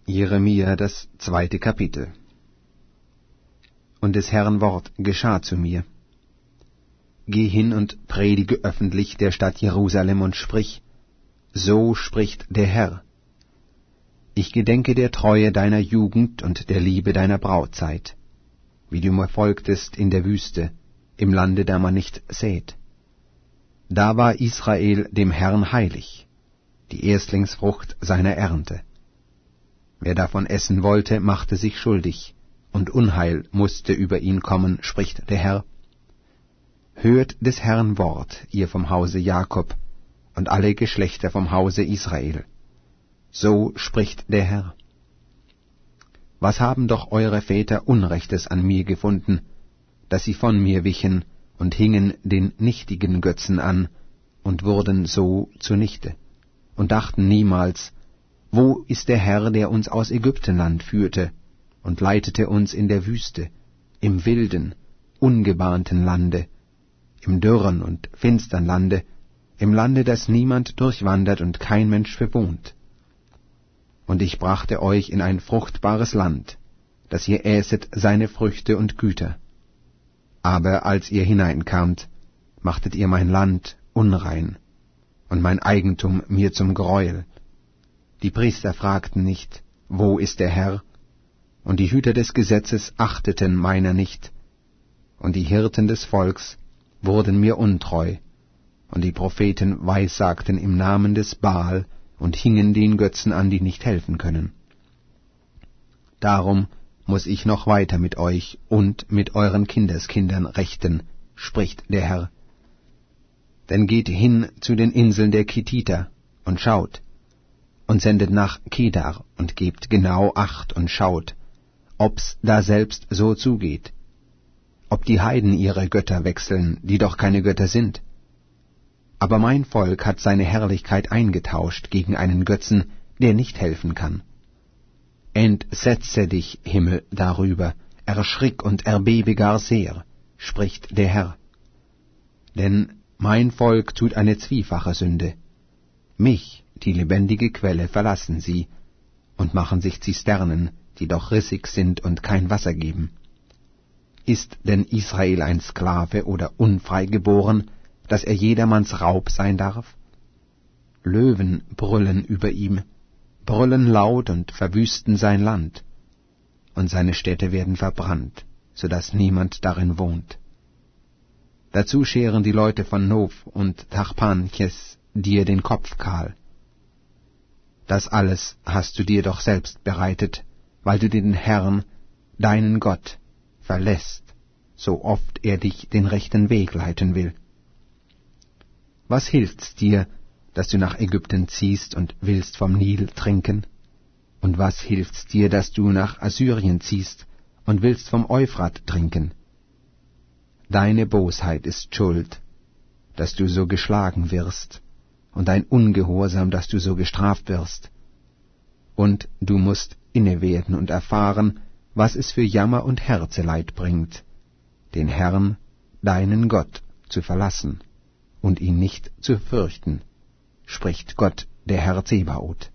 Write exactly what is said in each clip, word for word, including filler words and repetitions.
Jeremia, das zweite Kapitel. Und des Herrn Wort geschah zu mir. Geh hin und predige öffentlich der Stadt Jerusalem und sprich, so spricht der Herr. Ich gedenke der Treue deiner Jugend und der Liebe deiner Brautzeit, wie du mir folgtest in der Wüste, im Lande, da man nicht sät. Da war Israel dem Herrn heilig, die Erstlingsfrucht seiner Ernte. Wer davon essen wollte, machte sich schuldig, und Unheil mußte über ihn kommen, spricht der Herr. Hört des Herrn Wort, ihr vom Hause Jakob, und alle Geschlechter vom Hause Israel. So spricht der Herr. Was haben doch eure Väter Unrechtes an mir gefunden, dass sie von mir wichen und hingen den nichtigen Götzen an und wurden so zunichte, und dachten niemals, wo ist der Herr, der uns aus Ägyptenland führte und leitete uns in der Wüste, im wilden, ungebahnten Lande, im dürren und finstern Lande, im Lande, das niemand durchwandert und kein Mensch bewohnt. Und ich brachte euch in ein fruchtbares Land, dass ihr äßet seine Früchte und Güter. Aber als ihr hineinkamt, machtet ihr mein Land unrein, und mein Eigentum mir zum Greuel. Die Priester fragten nicht, wo ist der Herr? Und die Hüter des Gesetzes achteten meiner nicht. Und die Hirten des Volks wurden mir untreu, und die Propheten weissagten im Namen des Baal und hingen den Götzen an, die nicht helfen können. Darum muß ich noch weiter mit euch und mit euren Kindeskindern rechten, spricht der Herr. Denn geht hin zu den Inseln der Kittiter und schaut, und sendet nach Kedar und gebt genau Acht und schaut, ob's da selbst so zugeht, ob die Heiden ihre Götter wechseln, die doch keine Götter sind. Aber mein Volk hat seine Herrlichkeit eingetauscht gegen einen Götzen, der nicht helfen kann. Entsetze dich, Himmel, darüber, erschrick und erbebe gar sehr, spricht der Herr. Denn mein Volk tut eine zwiefache Sünde. Mich, die lebendige Quelle, verlassen sie und machen sich Zisternen, die doch rissig sind und kein Wasser geben. Ist denn Israel ein Sklave oder unfrei geboren, dass er jedermanns Raub sein darf? Löwen brüllen über ihm, brüllen laut und verwüsten sein Land, und seine Städte werden verbrannt, so dass niemand darin wohnt. Dazu scheren die Leute von Nof und Tachpanches dir den Kopf kahl. Das alles hast du dir doch selbst bereitet, weil du den Herrn, deinen Gott, verlässt, so oft er dich den rechten Weg leiten will. Was hilft's dir, dass du nach Ägypten ziehst und willst vom Nil trinken? Und was hilft's dir, dass du nach Assyrien ziehst und willst vom Euphrat trinken? Deine Bosheit ist schuld, dass du so geschlagen wirst, und dein Ungehorsam, dass du so gestraft wirst. Und du musst inne werden und erfahren, was es für Jammer und Herzeleid bringt, den Herrn, deinen Gott, zu verlassen und ihn nicht zu fürchten, spricht Gott, der Herr Zebaoth.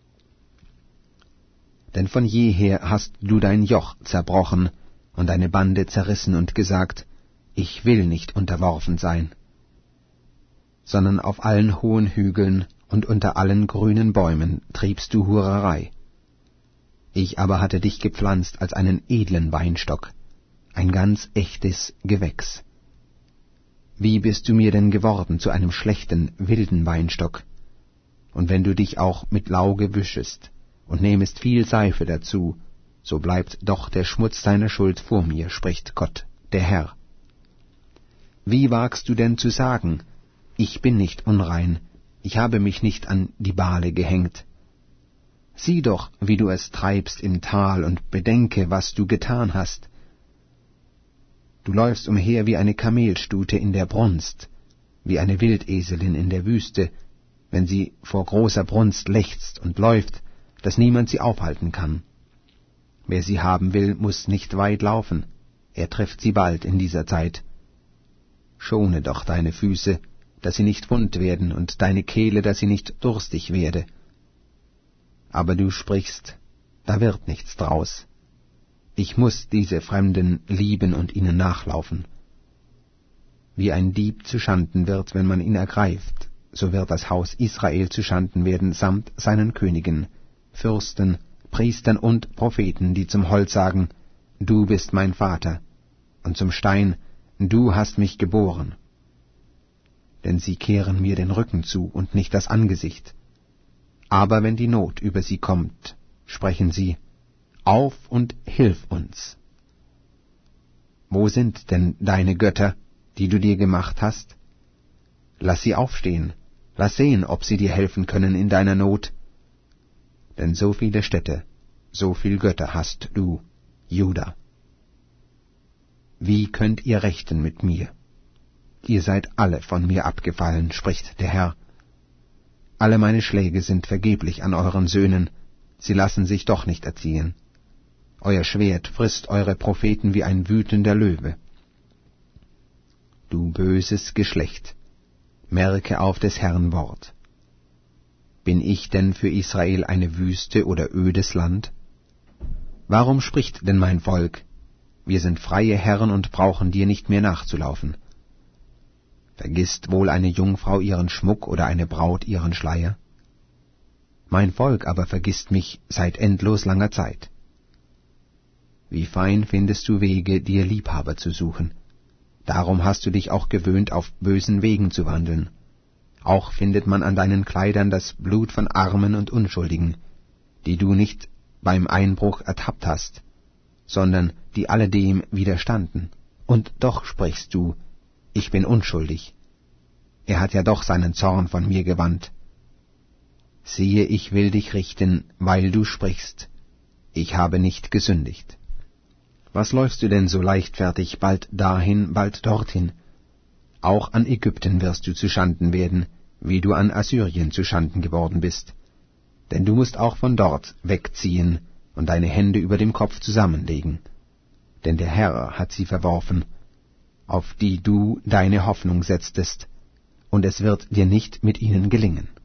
Denn von jeher hast du dein Joch zerbrochen und deine Bande zerrissen und gesagt, ich will nicht unterworfen sein, sondern auf allen hohen Hügeln und unter allen grünen Bäumen triebst du Hurerei. Ich aber hatte dich gepflanzt als einen edlen Weinstock, ein ganz echtes Gewächs. Wie bist du mir denn geworden zu einem schlechten, wilden Weinstock? Und wenn du dich auch mit Lauge wischest und nehmest viel Seife dazu, so bleibt doch der Schmutz deiner Schuld vor mir, spricht Gott, der Herr. Wie wagst du denn zu sagen, ich bin nicht unrein, ich habe mich nicht an die Bale gehängt? Sieh doch, wie du es treibst im Tal, und bedenke, was du getan hast. Du läufst umher wie eine Kamelstute in der Brunst, wie eine Wildeselin in der Wüste, wenn sie vor großer Brunst lechzt und läuft, dass niemand sie aufhalten kann. Wer sie haben will, muß nicht weit laufen, er trifft sie bald in dieser Zeit. Schone doch deine Füße, dass sie nicht wund werden, und deine Kehle, dass sie nicht durstig werde. Aber du sprichst, da wird nichts draus. Ich muß diese Fremden lieben und ihnen nachlaufen. Wie ein Dieb zuschanden wird, wenn man ihn ergreift, so wird das Haus Israel zuschanden werden samt seinen Königen, Fürsten, Priestern und Propheten, die zum Holz sagen, du bist mein Vater, und zum Stein, du hast mich geboren. Denn sie kehren mir den Rücken zu und nicht das Angesicht. Aber wenn die Not über sie kommt, sprechen sie, auf und hilf uns. Wo sind denn deine Götter, die du dir gemacht hast? Lass sie aufstehen, lass sehen, ob sie dir helfen können in deiner Not. Denn so viele Städte, so viel Götter hast du, Juda. Wie könnt ihr rechten mit mir? Ihr seid alle von mir abgefallen, spricht der Herr. Alle meine Schläge sind vergeblich an euren Söhnen, sie lassen sich doch nicht erziehen. Euer Schwert frisst eure Propheten wie ein wütender Löwe. Du böses Geschlecht, merke auf des Herrn Wort. Bin ich denn für Israel eine Wüste oder ödes Land? Warum spricht denn mein Volk, wir sind freie Herren und brauchen dir nicht mehr nachzulaufen? Vergisst wohl eine Jungfrau ihren Schmuck oder eine Braut ihren Schleier? Mein Volk aber vergisst mich seit endlos langer Zeit. Wie fein findest du Wege, dir Liebhaber zu suchen. Darum hast du dich auch gewöhnt, auf bösen Wegen zu wandeln. Auch findet man an deinen Kleidern das Blut von Armen und Unschuldigen, die du nicht beim Einbruch ertappt hast, sondern die alledem widerstanden. Und doch sprichst du, ich bin unschuldig. Er hat ja doch seinen Zorn von mir gewandt. Siehe, ich will dich richten, weil du sprichst, ich habe nicht gesündigt. Was läufst du denn so leichtfertig, bald dahin, bald dorthin? Auch an Ägypten wirst du zuschanden werden, wie du an Assyrien zuschanden geworden bist. Denn du musst auch von dort wegziehen und deine Hände über dem Kopf zusammenlegen. Denn der Herr hat sie verworfen, auf die du deine Hoffnung setztest, und es wird dir nicht mit ihnen gelingen.